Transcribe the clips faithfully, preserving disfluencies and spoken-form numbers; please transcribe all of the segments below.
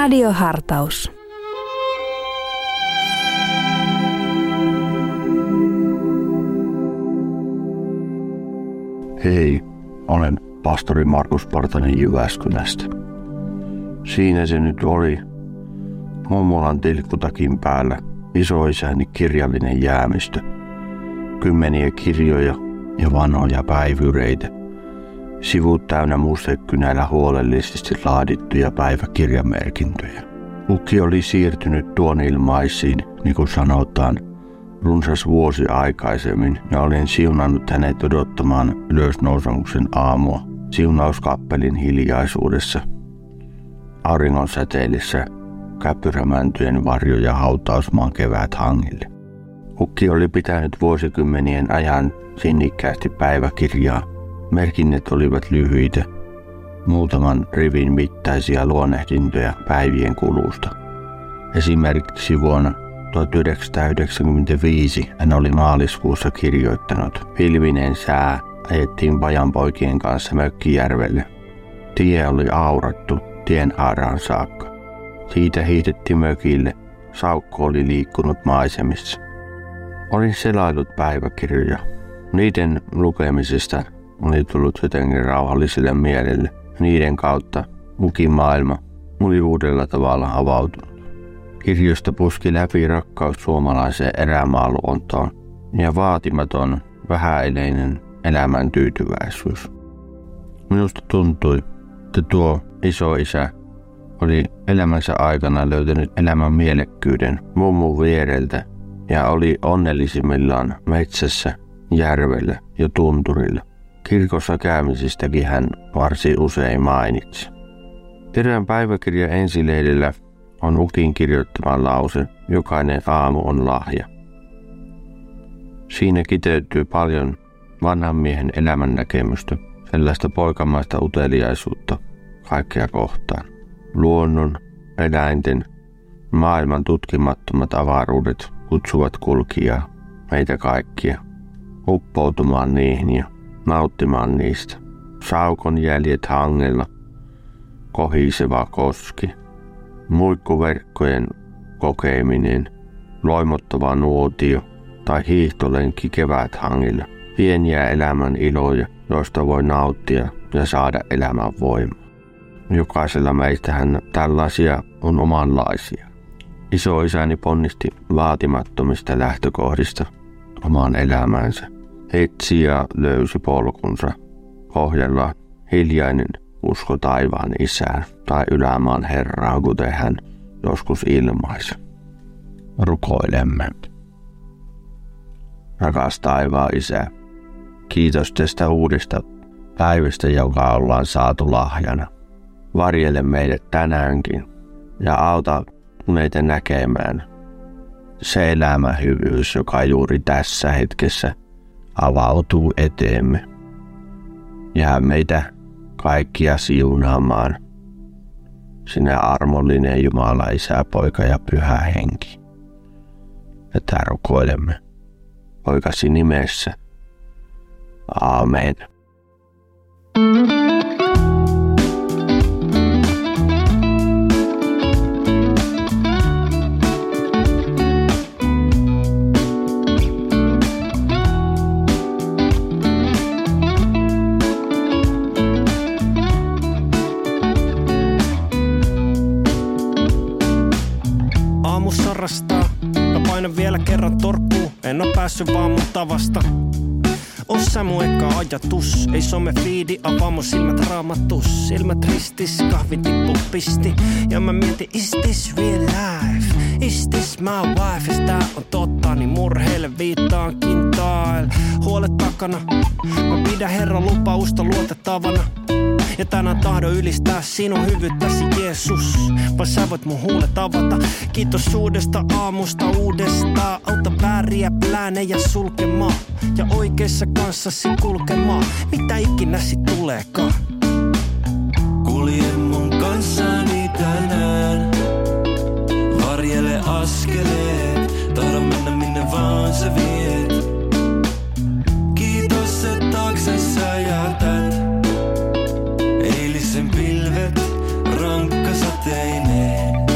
Radiohartaus. Hei, olen pastori Markus Partanen Jyväskylästä. Siinä se nyt oli. Mummolan tilkkutakin päällä isoisäni kirjallinen jäämistö. Kymmeniä kirjoja ja vanhoja päivyreitä. Sivut täynnä mustekynäillä huolellisesti laadittuja päiväkirjamerkintöjä. Ukki oli siirtynyt tuon ilmaisiin, niin kuin sanotaan, runsas vuosi aikaisemmin, ja olin siunannut hänet odottamaan ylösnousemuksen aamua siunauskappelin hiljaisuudessa, auringon säteilissä, käpyrämäntyjen varjoja hautausmaan kevät hangille. Ukki oli pitänyt vuosikymmenien ajan sinnikkäästi päiväkirjaa. Merkinnät olivat lyhyitä, muutaman rivin mittaisia luonnehdintoja päivien kulusta. Esimerkiksi vuonna tuhatyhdeksänsataayhdeksänkymmentäviisi hän oli maaliskuussa kirjoittanut: pilvinen sää, ajettiin pajanpoikien kanssa Mökkijärvelle. Tie oli aurattu tienhaaraan saakka. Siitä hiihdettiin mökille, saukko oli liikkunut maisemissa. Olin selaillut päiväkirjoja. Niiden lukemisesta oli tullut jotenkin rauhalliselle mielelle. Niiden kautta ukin maailma oli uudella tavalla avautunut. Kirjoista puski läpi rakkaus suomalaiseen erämaaluontoon ja vaatimaton, vähäileinen elämän tyytyväisyys. Minusta tuntui, että tuo isoisä oli elämänsä aikana löytänyt elämän mielekkyyden mummun viereltä ja oli onnellisimmillaan metsässä, järvellä ja tunturilla. Kirkossa käymisistäkin hän varsin usein mainitsi. Terän päiväkirja ensilehdellä on ukin kirjoittama lause: jokainen aamu on lahja. Siinä kiteytyy paljon vanhan miehen elämän näkemystä, sellaista poikamaista uteliaisuutta kaikkea kohtaan. Luonnon, eläinten, maailman tutkimattomat avaruudet kutsuvat kulkijaa, meitä kaikkia, uppoutumaan niihin ja nauttimaan niistä. Saukon jäljet hangella, kohiseva koski, muikkuverkkojen kokeminen, loimottava nuotio tai hiihtolenki keväthangilla. Pieniä elämän iloja, joista voi nauttia ja saada elämän voimaa. Jokaisella meistähän tällaisia on omanlaisia. Isoisäni ponnisti vaatimattomista lähtökohdista omaan elämäänsä. Etsi ja löysi polkunsa. Pohjalla hiljainen usko taivaan isään tai ylämaan herraa, kuten hän joskus ilmaisi. Rukoilemme. Rakas taivaan isä, kiitos tästä uudesta päivästä, joka ollaan saatu lahjana. Varjele meidät tänäänkin ja auta meitä näkemään se elämän hyvyys, joka juuri tässä hetkessä avautuu eteemme. Jää meitä kaikkia siunaamaan, sinä armollinen Jumala, Isä, Poika ja Pyhä Henki. Tätä rukoilemme Poikasi nimessä. Aamen. Mä painan vielä kerran torkkuun, en oo päässyt vaan mun tavasta. Ossa mun eka ajatus, ei some fiidi, avaa mun silmät raamatus. Silmät ristis, kahvin tippu pisti, ja mä mietin, is this real life? Is this my wife? Jos tää on totta, niin murheille viittaan kintail. Huolet takana, mä pidän Herran lupausta luotettavana. Ja tänään tahdon ylistää sinun hyvyyttäsi, Jeesus. Vai sä voit mun huulet avata. Kiitos uudesta aamusta uudestaan. Auta vääriä pläänejä sulkemaan. Ja oikeassa kanssasi kulkemaan. Mitä ikinä sit tuleekaan. Kulje mun kanssani tänään. Varjele askeleet. Tahdon mennä minne vaan sä viet. Kiitos et taakse sä jätät. Eilisen pilvet rankkasateinen.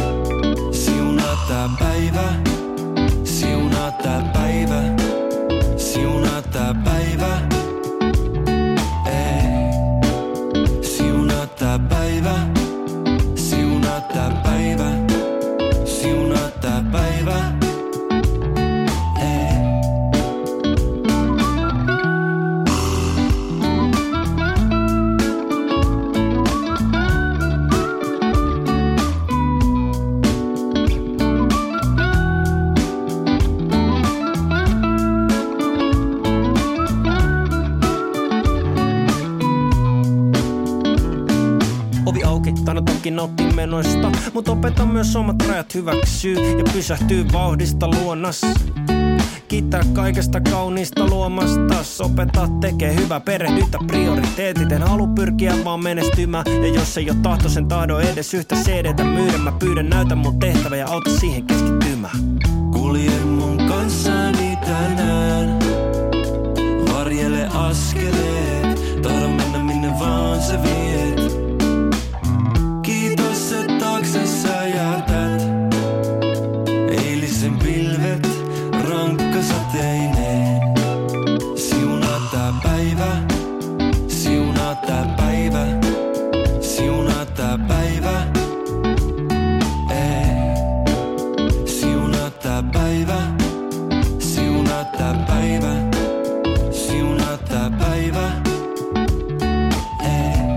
Ovi auki, taina toki nauttii menoista, mut opeta myös omat rajat hyväksyy ja pysähtyy vauhdista luonnas. Kiittää kaikesta kauniista luomasta. Opeta tekee hyvä, perehdytä prioriteetit. En halu pyrkiä vaan menestymään. Ja jos ei oo tahto sen tahdon edes yhtä C D:tä myydä, mä pyydän näytä mun tehtävä ja auta siihen keskittymään. Kulje mun kanssani tänään. Varjele askeleet. Tahdo mennä minne vaan sä viet. Kiitos et taakse sä jätät. Eilisen pilvet rankkasateinen. Siunaa tää päivä. Siunaa tää päivä. Siunaa tää päivä. Ei. Siunaa tää päivä. Siunaa tää päivä. Siunaa tää päivä. Ei.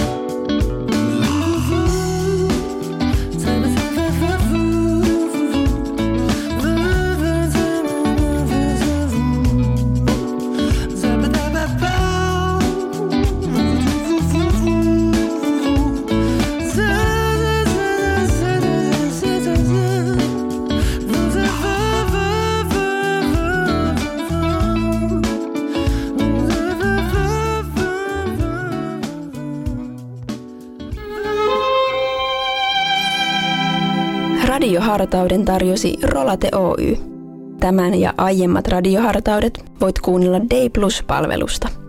Radiohartauden tarjosi Rolate Oy. Tämän ja aiemmat radiohartaudet voit kuunnella Day Plus-palvelusta.